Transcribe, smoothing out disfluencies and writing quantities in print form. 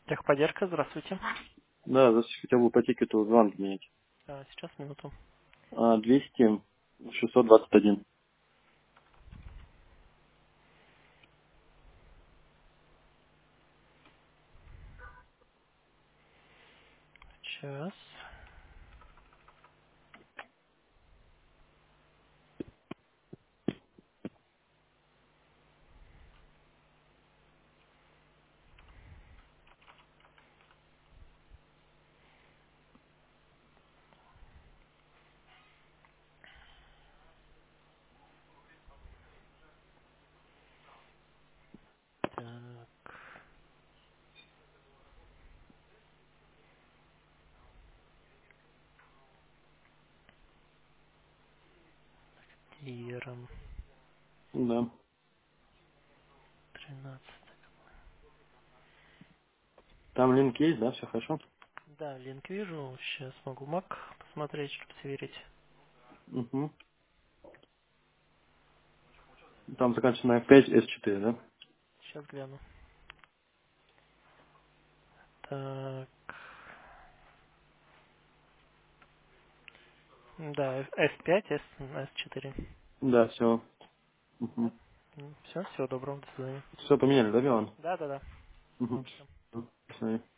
Техподдержка, здравствуйте. Да, здравствуйте, хотел бы по тикету звонок менять. Сейчас, минуту. 200 621. Сейчас. Так, Иром. Да. 13. Там линк есть, да, все хорошо? Да, линк вижу. Сейчас могу Mac посмотреть, чтобы сверить. Угу. Там заканчивается на F5 S4, да? Сейчас гляну. Так. Да, F5, S4. Да, все. Да? Угу. Все, всего доброго, до свидания. Все поменяли, да, Билан? Да. Угу. Всё. Все.